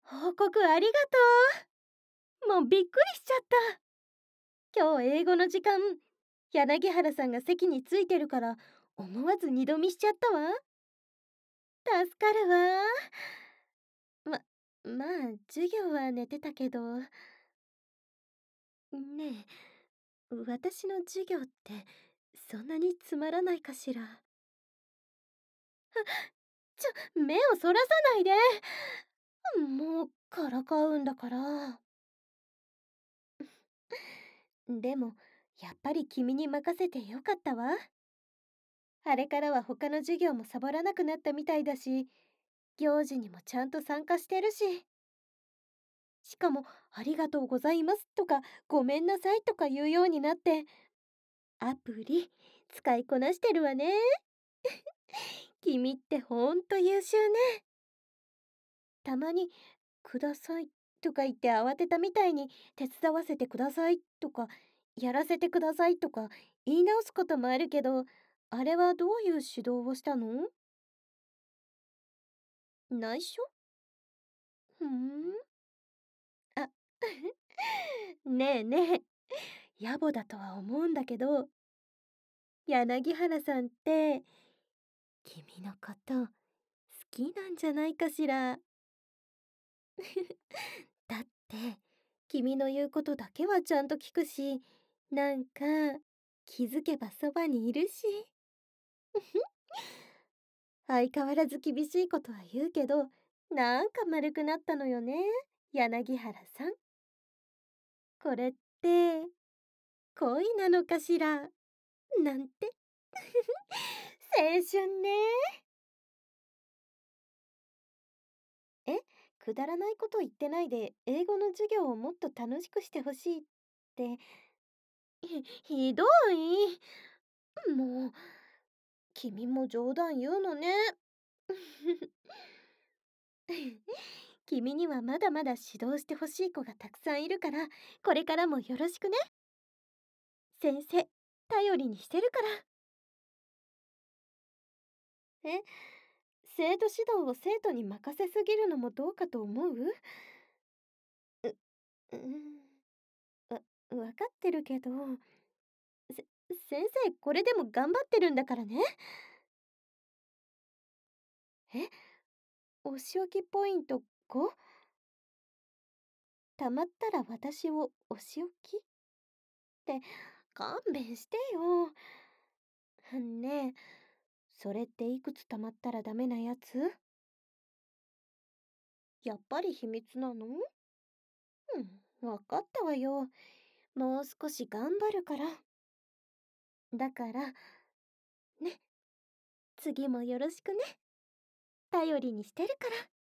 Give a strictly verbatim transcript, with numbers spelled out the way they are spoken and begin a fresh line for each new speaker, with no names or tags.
報告ありがとう。もうびっくりしちゃった。今日英語の時間、柳原さんが席についてるから思わず二度見しちゃったわ。助かるわ。ま、まあ授業は寝てたけど。ねえ、私の授業ってそんなにつまらないかしら。ちょ、目をそらさないで。もうからかうんだから。でもやっぱり君に任せてよかったわ。あれからは他の授業もサボらなくなったみたいだし、行事にもちゃんと参加してるし。しかも「ありがとうございます」とか「ごめんなさい」とか言うようになって、アプリ使いこなしてるわね。君ってほんと優秀ね。たまに「ください」とか言って慌てたみたいに「手伝わせてください」とか「やらせてください」とか言い直すこともあるけど、あれはどういう指導をしたの？内緒？ふーん。あ、ねえねえ、野暮だとは思うんだけど、柳原さんって君のこと好きなんじゃないかしら。だって君の言うことだけはちゃんと聞くし、なんか気づけばそばにいるし。相変わらず厳しいことは言うけど、なんか丸くなったのよね、柳原さん。これって恋なのかしら、なんて。青春ね。え、くだらないこと言ってないで英語の授業をもっと楽しくしてほしいって。ひひどい。もう君も冗談言うのね。君にはまだまだ指導してほしい子がたくさんいるから、これからもよろしくね。先生頼りにしてるから。え、生徒指導を生徒に任せすぎるのもどうかと思う？う、うん、わ、分かってるけど、せ先生これでも頑張ってるんだからね。え、お仕置きポイント ご？ たまったら私をお仕置きって勘弁してよ。ねえ、それっていくつたまったらダメなやつ？やっぱり秘密なの？うん、わかったわよ。もう少し頑張るから。だから、ね、次もよろしくね。頼りにしてるから。